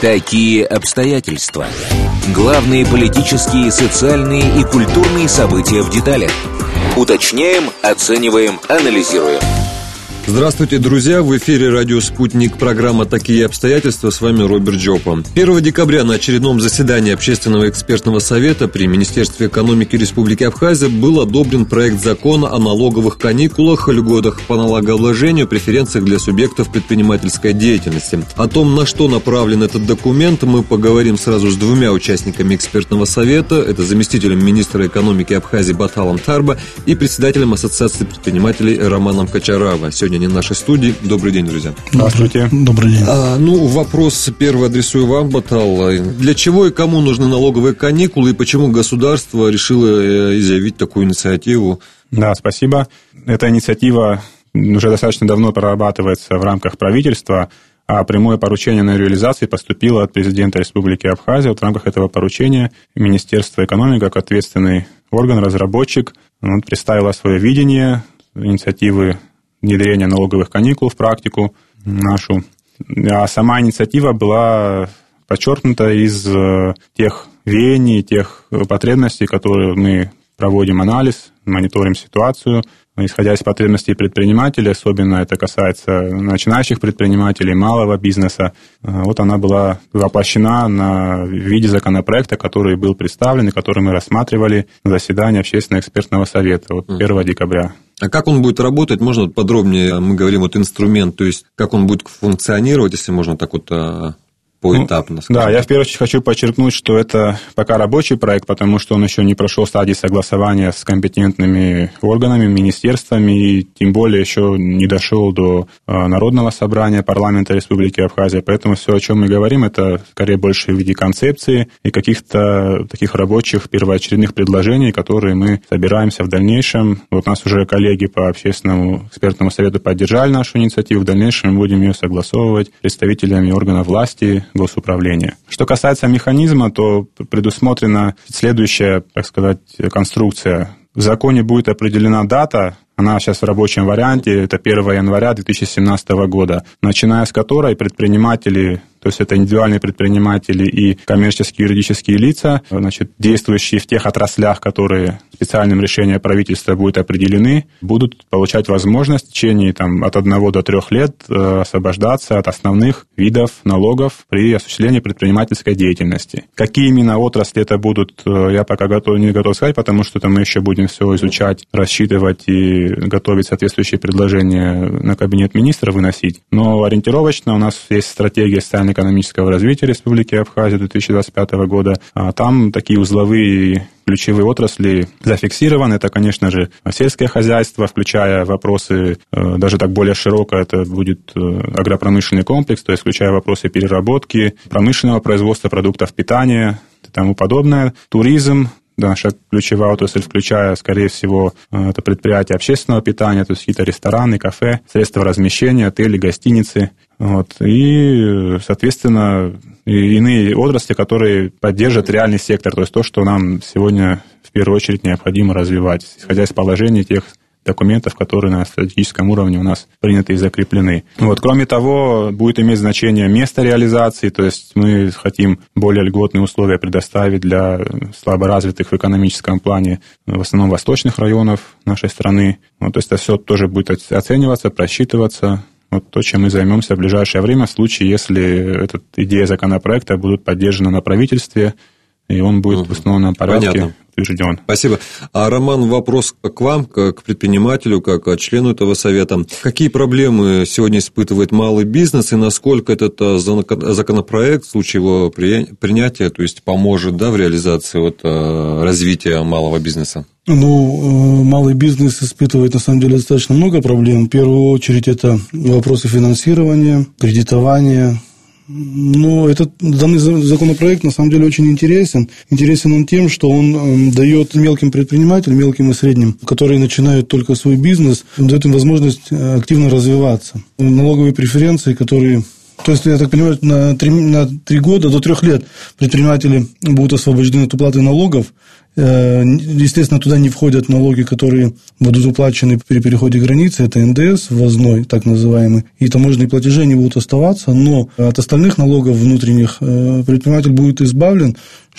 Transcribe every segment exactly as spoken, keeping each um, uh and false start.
Такие обстоятельства. Главные политические, социальные и культурные события в деталях. Уточняем, оцениваем, анализируем. Здравствуйте, друзья! В эфире радио «Спутник», программа «Такие обстоятельства». С вами Роберт Джопа. первого декабря на очередном заседании Общественного экспертного совета при Министерстве экономики Республики Абхазия был одобрен проект закона о налоговых каникулах, льготах по налогообложению, преференциях для субъектов предпринимательской деятельности. О том, на что направлен этот документ, мы поговорим сразу с двумя участниками экспертного совета. Это заместителем министра экономики Абхазии Баталом Тарба и председателем Ассоциации предпринимателей Романом Качарава. Сегодня не в нашей студии. Добрый день, друзья. Здравствуйте. Добрый день. А, ну, вопрос первый адресую вам, Батал. Для чего и кому нужны налоговые каникулы, и почему государство решило изъявить такую инициативу? Да, спасибо. Эта инициатива уже достаточно давно прорабатывается в рамках правительства, а прямое поручение на реализацию поступило от президента Республики Абхазия. Вот в рамках этого поручения Министерство экономики, как ответственный орган, разработчик, он представило свое видение инициативы внедрения налоговых каникул в практику нашу. А сама инициатива была подчеркнута из тех веяний, тех потребностей, которые мы проводим анализ, мониторим ситуацию, исходя из потребностей предпринимателей, особенно это касается начинающих предпринимателей, малого бизнеса. Вот она была воплощена на виде законопроекта, который был представлен и который мы рассматривали на заседании Общественного экспертного совета вот первого декабря. А как он будет работать? Можно подробнее, мы говорим, вот инструмент, то есть как он будет функционировать, если можно так вот поэтапно сказать? Да, я в первую очередь хочу подчеркнуть, что это пока рабочий проект, потому что он еще не прошел стадии согласования с компетентными органами, министерствами, и тем более еще не дошел до Народного собрания парламента Республики Абхазия. Поэтому все, о чем мы говорим, это скорее больше в виде концепции и каких-то таких рабочих первоочередных предложений, которые мы собираемся в дальнейшем. Вот нас уже коллеги по Общественному экспертному совету поддержали нашу инициативу. В дальнейшем мы будем ее согласовывать с представителями органов власти, госуправления. Что касается механизма, то предусмотрена следующая, так сказать, конструкция. В законе будет определена дата, она сейчас в рабочем варианте, это первого января две тысячи семнадцатого года, начиная с которой предприниматели, то есть это индивидуальные предприниматели и коммерческие юридические лица, значит, действующие в тех отраслях, которые специальным решением правительства будут определены, будут получать возможность в течение там, от одного до трех лет освобождаться от основных видов налогов при осуществлении предпринимательской деятельности. Какие именно отрасли это будут, я пока готов, не готов сказать, потому что там мы еще будем все изучать, рассчитывать и готовить соответствующие предложения на Кабинет министров, выносить. Но ориентировочно у нас есть стратегия социально-экономического развития Республики Абхазия две тысячи двадцать пятого года. А там такие узловые ключевые отрасли зафиксированы. Это, конечно же, сельское хозяйство, включая вопросы, даже так более широко, это будет агропромышленный комплекс, то есть включая вопросы переработки, промышленного производства продуктов питания и тому подобное, туризм. Наша ключевая отрасль, включая, скорее всего, это предприятия общественного питания, то есть какие-то рестораны, кафе, средства размещения, отели, гостиницы. Вот. И, соответственно, и иные отрасли, которые поддержат реальный сектор, то есть то, что нам сегодня в первую очередь необходимо развивать, исходя из положений тех документов, которые на стратегическом уровне у нас приняты и закреплены. Вот. Кроме того, будет иметь значение место реализации, то есть мы хотим более льготные условия предоставить для слаборазвитых в экономическом плане, в основном восточных районов нашей страны. Вот. То есть это все тоже будет оцениваться, просчитываться. Вот то, чем мы займемся в ближайшее время, в случае, если эта идея законопроекта будет поддержана на правительстве, и он будет угу. в установленном порядке Понятно. утвержден. Спасибо. А, Роман, вопрос к вам, как к предпринимателю, как к члену этого совета. Какие проблемы сегодня испытывает малый бизнес, и насколько этот законопроект в случае его принятия, то есть поможет, да, в реализации вот, развития малого бизнеса? Ну, малый бизнес испытывает, на самом деле, достаточно много проблем. В первую очередь, это вопросы финансирования, кредитования. Но этот данный законопроект на самом деле очень интересен. Интересен он тем, что он дает мелким предпринимателям, мелким и средним, которые начинают только свой бизнес, дает им возможность активно развиваться. Налоговые преференции, которые... То есть, я так понимаю, на три, на три года, до трех лет предприниматели будут освобождены от уплаты налогов, Естественно, туда не входят налоги, которые будут уплачены при переходе границы. Это эн дэ эс, ввозной, так называемый. И таможенные платежи они будут оставаться, но от остальных налогов внутренних предприниматель будет избавлен,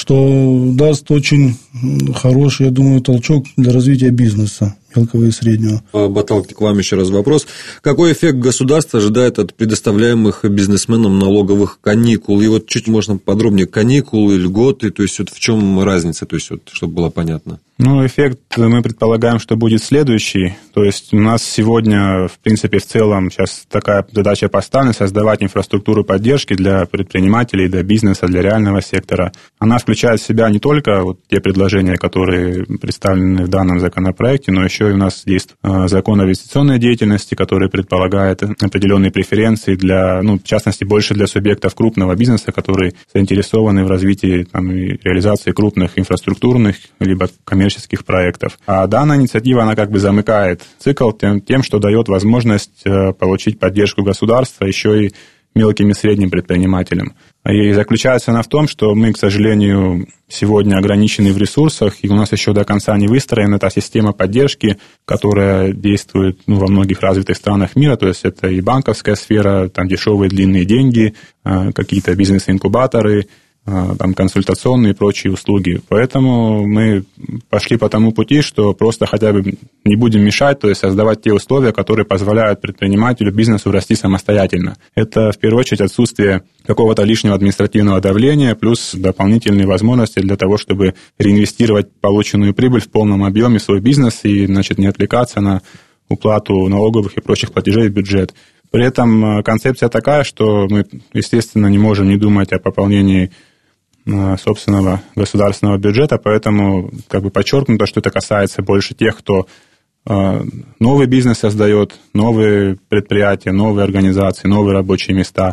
что даст очень хороший, я думаю, толчок для развития бизнеса мелкого и среднего. Баталки, к вам еще раз вопрос. Какой эффект государство ожидает от предоставляемых бизнесменам налоговых каникул? И вот чуть можно подробнее, каникулы, льготы, то есть вот в чем разница, то есть вот, чтобы было понятно? Ну, эффект мы предполагаем, что будет следующий. То есть у нас сегодня, в принципе, в целом сейчас такая задача поставлена — создавать инфраструктуру поддержки для предпринимателей, для бизнеса, для реального сектора. Она включает в себя не только вот те предложения, которые представлены в данном законопроекте, но еще и у нас есть закон о инвестиционной деятельности, который предполагает определенные преференции для, ну, в частности, больше для субъектов крупного бизнеса, которые заинтересованы в развитии там, и реализации крупных инфраструктурных либо коммерческих проектов. А данная инициатива, она как бы замыкает цикл тем, тем, что дает возможность получить поддержку государства еще и мелким и средним предпринимателям. И заключается она в том, что мы, к сожалению, сегодня ограничены в ресурсах, и у нас еще до конца не выстроена та система поддержки, которая действует ну, во многих развитых странах мира, то есть это и банковская сфера, там дешевые длинные деньги, какие-то бизнес-инкубаторы, там, консультационные и прочие услуги. Поэтому мы пошли по тому пути, что просто хотя бы не будем мешать, то есть создавать те условия, которые позволяют предпринимателю, бизнесу расти самостоятельно. Это, в первую очередь, отсутствие какого-то лишнего административного давления, плюс дополнительные возможности для того, чтобы реинвестировать полученную прибыль в полном объеме в свой бизнес и, значит, не отвлекаться на уплату налоговых и прочих платежей в бюджет. При этом концепция такая, что мы, естественно, не можем не думать о пополнении собственного государственного бюджета, поэтому как бы подчеркнуто, что это касается больше тех, кто новый бизнес создает, новые предприятия, новые организации, новые рабочие места.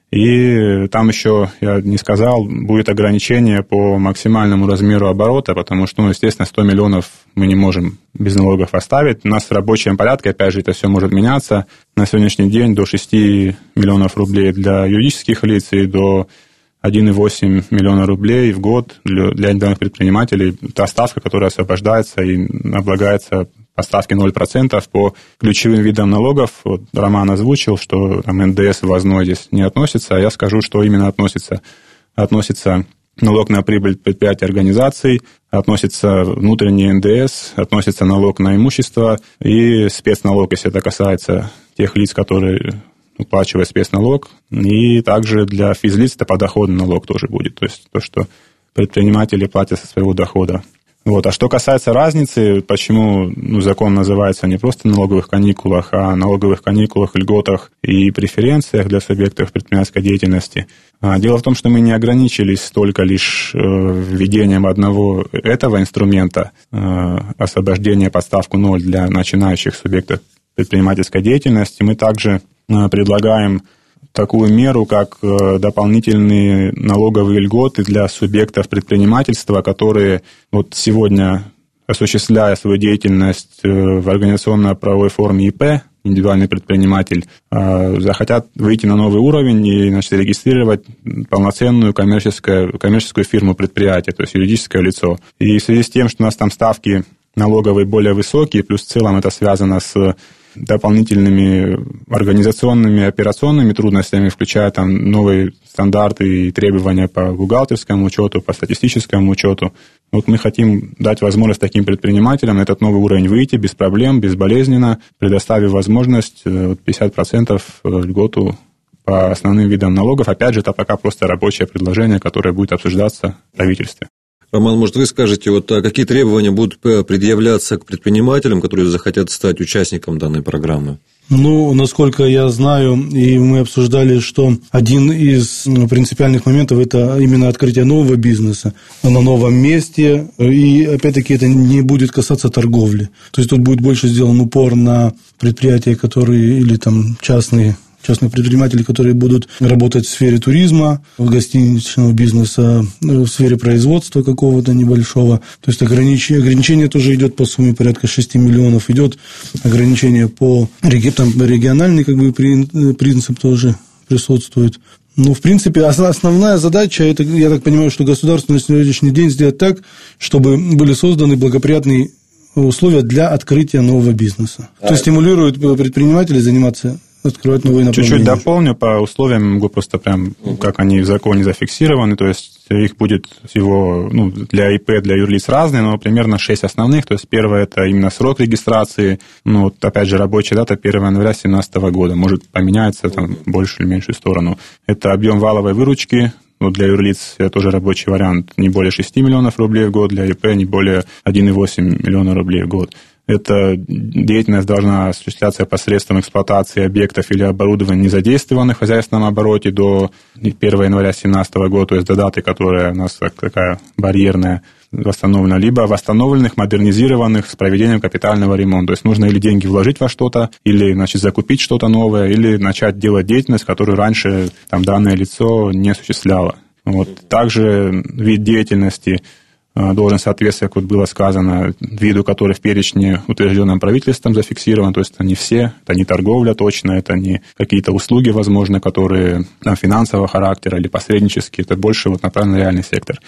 И там еще, я не сказал, будет ограничение по максимальному размеру оборота, потому что, ну, естественно, сто миллионов мы не можем без налогов оставить. У нас в рабочем порядке, опять же, это все может меняться. На сегодняшний день до шести миллионов рублей для юридических лиц и до один целых восемь десятых миллиона рублей в год для индивидуальных предпринимателей. Та ставка, которая освобождается и облагается по ставке ноль процентов по ключевым видам налогов. Вот Роман озвучил, что там эн дэ эс ввозной здесь не относится, а я скажу, что именно относится. Относится налог на прибыль предприятий и организаций, относится внутренний эн дэ эс, относится налог на имущество и спецналог, если это касается тех лиц, которые уплачивая спецналог, и также для физлиц это подоходный налог тоже будет, то есть то, что предприниматели платят со своего дохода. Вот. А что касается разницы, почему ну, закон называется не просто налоговых каникулах, а налоговых каникулах, льготах и преференциях для субъектов предпринимательской деятельности. Дело в том, что мы не ограничились только лишь введением одного этого инструмента, освобождения под ставку ноль для начинающих субъектов предпринимательской деятельности. Мы также предлагаем такую меру, как дополнительные налоговые льготы для субъектов предпринимательства, которые вот сегодня, осуществляя свою деятельность в организационно-правовой форме и пэ, индивидуальный предприниматель, захотят выйти на новый уровень и, значит, регистрировать полноценную коммерческую, коммерческую фирму предприятия, то есть юридическое лицо. И в связи с тем, что у нас там ставки налоговые более высокие, плюс в целом это связано с дополнительными организационными, операционными трудностями, включая там новые стандарты и требования по бухгалтерскому учету, по статистическому учету. Вот мы хотим дать возможность таким предпринимателям на этот новый уровень выйти без проблем, безболезненно, предоставив возможность пятьдесят процентов льготу по основным видам налогов. Опять же, это пока просто рабочее предложение, которое будет обсуждаться в правительстве. Роман, может, вы скажете, вот какие требования будут предъявляться к предпринимателям, которые захотят стать участником данной программы? Ну, насколько я знаю, и мы обсуждали, что один из принципиальных моментов – это именно открытие нового бизнеса на новом месте, и, опять-таки, это не будет касаться торговли. То есть, тут будет больше сделан упор на предприятия, которые, или там частные частных предпринимателей, которые будут работать в сфере туризма, гостиничного бизнеса, в сфере производства какого-то небольшого. То есть ограничение, ограничение тоже идет по сумме порядка шести миллионов. Идет ограничение по там, региональный как бы, принцип тоже присутствует. Ну, в принципе, основная задача, это, я так понимаю, что государство на сегодняшний день сделать так, чтобы были созданы благоприятные условия для открытия нового бизнеса. А То есть стимулирует предпринимателей заниматься, открывать новые направления. Чуть-чуть дополню по условиям, могу просто прям, как они в законе зафиксированы, то есть их будет всего, ну, для ИП, для юрлиц разные, но примерно шесть основных. То есть первое – это именно срок регистрации, ну, вот, опять же, рабочая дата первого января две тысячи семнадцатого года, может поменяется там больше или меньшую сторону. Это объем валовой выручки. Ну, для юрлиц это тоже рабочий вариант, не более шести миллионов рублей в год, для ИП не более один целых восемь десятых миллиона рублей в год. Эта деятельность должна осуществляться посредством эксплуатации объектов или оборудования, не задействованных в хозяйственном обороте до первого января две тысячи семнадцатого года, то есть до даты, которая у нас такая барьерная, восстановлена, либо восстановленных, модернизированных с проведением капитального ремонта. То есть нужно или деньги вложить во что-то, или, значит, закупить что-то новое, или начать делать деятельность, которую раньше там, данное лицо не осуществляло. Вот. Также вид деятельности должен соответствовать, как вот было сказано, виду, который в перечне, утвержденном правительством, зафиксирован. То есть это не все, это не торговля точно, это не какие-то услуги, возможно, которые там, финансового характера или посреднические, это больше вот направлено на реальный сектор.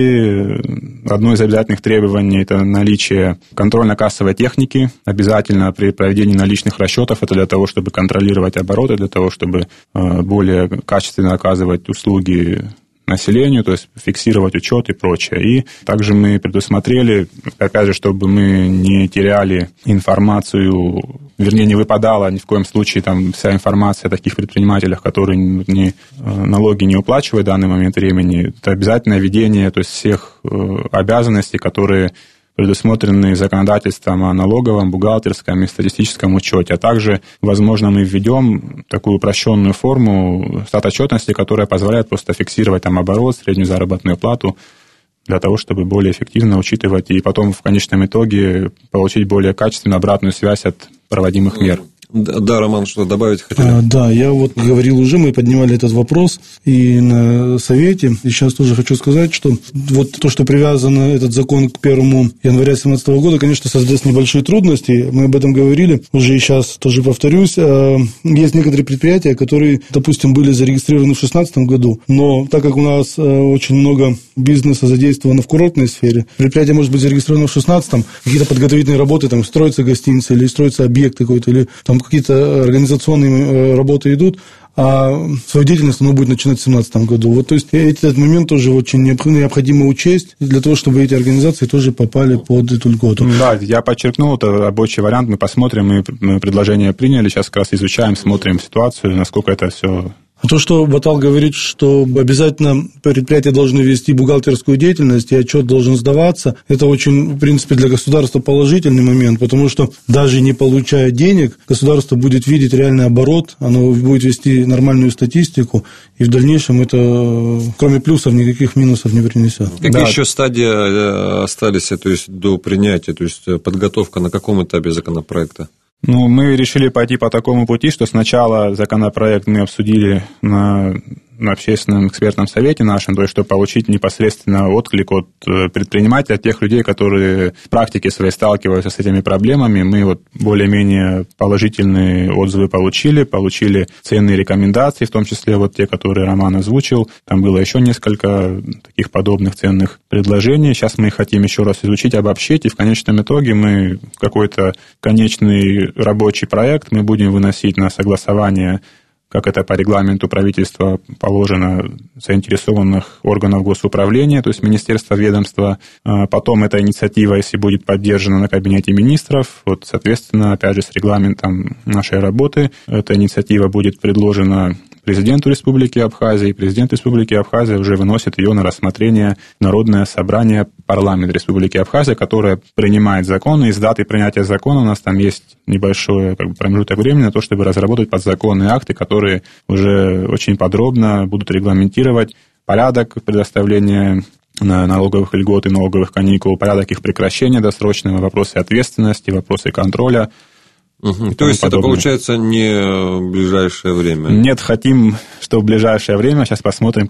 И одно из обязательных требований – это наличие контрольно-кассовой техники. Обязательно при проведении наличных расчетов, это для того, чтобы контролировать обороты, для того, чтобы более качественно оказывать услуги населению, то есть фиксировать учет и прочее. И также мы предусмотрели, опять же, чтобы мы не теряли информацию, вернее, не выпадала ни в коем случае там вся информация о таких предпринимателях, которые не, налоги не уплачивают в данный момент времени. Это обязательное ведение, то есть всех обязанностей, которые предусмотренные законодательством о налоговом, бухгалтерском и статистическом учете. А также, возможно, мы введем такую упрощенную форму статотчетности, которая позволяет просто фиксировать там оборот, среднюю заработную плату, для того, чтобы более эффективно учитывать и потом в конечном итоге получить более качественную обратную связь от проводимых мер. Да, Роман, что добавить хотели? А, да, я вот говорил уже, мы поднимали этот вопрос и на совете, и сейчас тоже хочу сказать, что вот то, что привязано этот закон к первому января две тысячи семнадцатого года, конечно, создаст небольшие трудности, мы об этом говорили, уже и сейчас тоже повторюсь, есть некоторые предприятия, которые, допустим, были зарегистрированы в две тысячи шестнадцатом году, но так как у нас очень много бизнеса задействовано в курортной сфере, предприятие может быть зарегистрировано в две тысячи шестнадцатом, какие-то подготовительные работы, там, строятся гостиницы или строится объект какой-то, или там какие-то организационные работы идут, а свою деятельность оно будет начинать в две тысячи семнадцатом году. Вот, то есть этот момент тоже очень необходимо учесть для того, чтобы эти организации тоже попали под эту льготу. Да, я подчеркнул, это рабочий вариант, мы посмотрим, мы, мы предложение приняли, сейчас как раз изучаем, смотрим ситуацию, насколько это все... А то, что Батал говорит, что обязательно предприятия должны вести бухгалтерскую деятельность, и отчет должен сдаваться, это очень, в принципе, для государства положительный момент, потому что даже не получая денег, государство будет видеть реальный оборот, оно будет вести нормальную статистику, и в дальнейшем это, кроме плюсов, никаких минусов не принесет. Какие да. еще стадии остались, то есть до принятия, то есть подготовка на каком этапе законопроекта? Ну, мы решили пойти по такому пути, что сначала законопроект мы обсудили на, на общественном экспертном совете нашем, то есть чтобы получить непосредственно отклик от предпринимателей, от тех людей, которые в практике своей сталкиваются с этими проблемами. Мы вот более-менее положительные отзывы получили, получили ценные рекомендации, в том числе вот те, которые Роман озвучил. Там было еще несколько таких подобных ценных предложений. Сейчас мы их хотим еще раз изучить, обобщить, и в конечном итоге мы какой-то конечный рабочий проект мы будем выносить на согласование, как это по регламенту правительства положено, заинтересованных органов госуправления, то есть министерства, ведомства. Потом эта инициатива, если будет поддержана на Кабинете министров, вот, соответственно, опять же, с регламентом нашей работы, эта инициатива будет предложена президенту Республики Абхазия, и президент Республики Абхазия уже выносит ее на рассмотрение Народное собрание парламента Республики Абхазия, которое принимает законы, и с даты принятия закона у нас там есть небольшой как бы, промежуток времени на то, чтобы разработать подзаконные акты, которые уже очень подробно будут регламентировать порядок предоставления налоговых льгот и налоговых каникул, порядок их прекращения досрочного, вопросы ответственности, вопросы контроля. Угу. То есть подобное. Это получается не в ближайшее время? Нет, хотим, что в ближайшее время. Сейчас посмотрим, как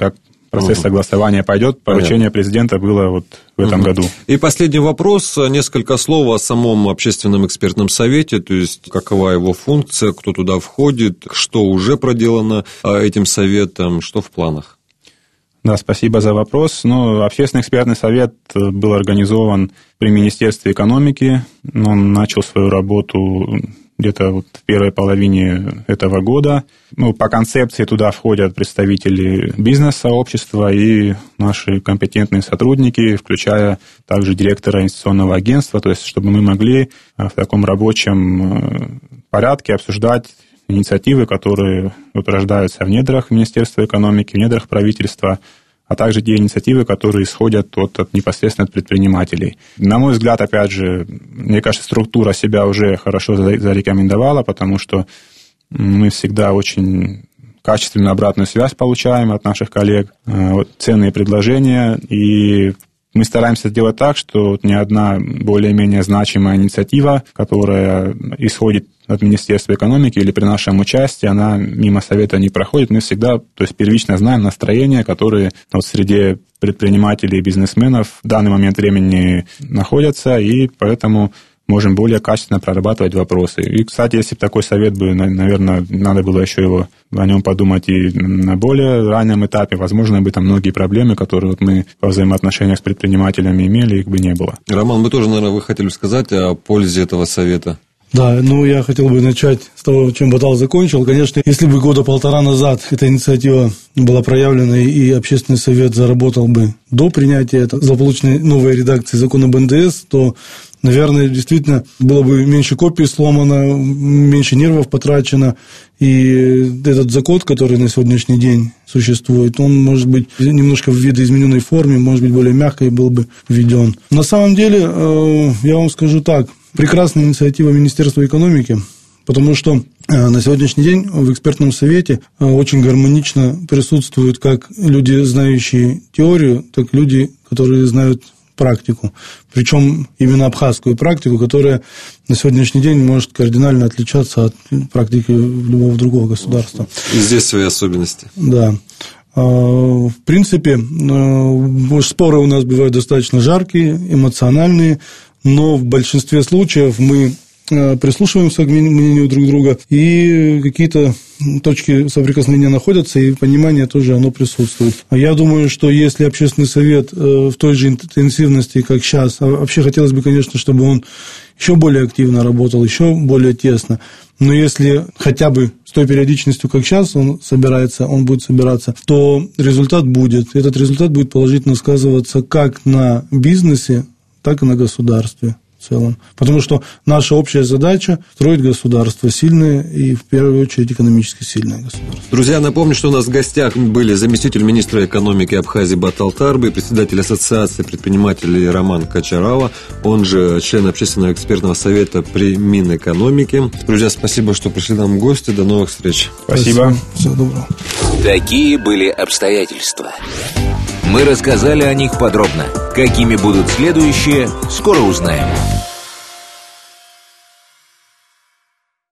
процесс согласования пойдет. Поручение Понятно. Президента было вот в этом угу. году. И последний вопрос. Несколько слов о самом общественном экспертном совете, то есть какова его функция, кто туда входит, что уже проделано этим советом, что в планах. Да, спасибо за вопрос. Ну, общественный экспертный совет был организован при Министерстве экономики. Он начал свою работу где-то вот в первой половине этого года. Ну, по концепции туда входят представители бизнес-сообщества и наши компетентные сотрудники, включая также директора инвестиционного агентства, то есть чтобы мы могли в таком рабочем порядке обсуждать инициативы, которые вот рождаются в недрах Министерства экономики, в недрах правительства, а также те инициативы, которые исходят от, от непосредственно от предпринимателей. На мой взгляд, опять же, мне кажется, структура себя уже хорошо зарекомендовала, потому что мы всегда очень качественную обратную связь получаем от наших коллег, ценные предложения, и мы стараемся сделать так, что ни одна более-менее значимая инициатива, которая исходит от Министерства экономики или при нашем участии, она мимо совета не проходит. Мы всегда, то есть первично знаем настроения, которые вот в среде предпринимателей и бизнесменов в данный момент времени находятся, и поэтому можем более качественно прорабатывать вопросы. И, кстати, если бы такой совет бы, наверное, надо было еще его, о нем подумать и на более раннем этапе, возможно, бы там многие проблемы, которые вот мы во взаимоотношениях с предпринимателями имели, их бы не было. Роман, вы тоже, наверное, вы хотели сказать о пользе этого совета? Да, ну, я хотел бы начать с того, чем Батал закончил. Конечно, если бы года полтора назад эта инициатива была проявлена, и общественный совет заработал бы до принятия злополучной новой редакции закона об эн дэ эс, то, наверное, действительно было бы меньше копий сломано, меньше нервов потрачено, и этот закон, который на сегодняшний день существует, он, может быть, немножко в видоизмененной форме, может быть, более мягко был бы введен. На самом деле, я вам скажу так, прекрасная инициатива Министерства экономики, потому что на сегодняшний день в экспертном совете очень гармонично присутствуют как люди, знающие теорию, так и люди, которые знают практику. Причем именно абхазскую практику, которая на сегодняшний день может кардинально отличаться от практики любого другого государства. И здесь свои особенности. Да. В принципе, споры у нас бывают достаточно жаркие, эмоциональные, но в большинстве случаев мы прислушиваемся к мнению друг друга, и какие-то точки соприкосновения находятся, и понимание тоже оно присутствует. Я думаю, что если общественный совет в той же интенсивности, как сейчас, а вообще хотелось бы, конечно, чтобы он еще более активно работал, еще более тесно, но если хотя бы с той периодичностью, как сейчас он собирается, он будет собираться, то результат будет. Этот результат будет положительно сказываться как на бизнесе, так и на государстве в целом. Потому что наша общая задача – строить государство сильное и, в первую очередь, экономически сильное государство. Друзья, напомню, что у нас в гостях были заместитель министра экономики Абхазии Батал Тарби, председатель Ассоциации предпринимателей Роман Качарава, он же член Общественного экспертного совета при Минэкономике. Друзья, спасибо, что пришли нам в гости. До новых встреч. Спасибо. Спасибо. Всего доброго. Такие были обстоятельства. Мы рассказали о них подробно. Какими будут следующие, скоро узнаем.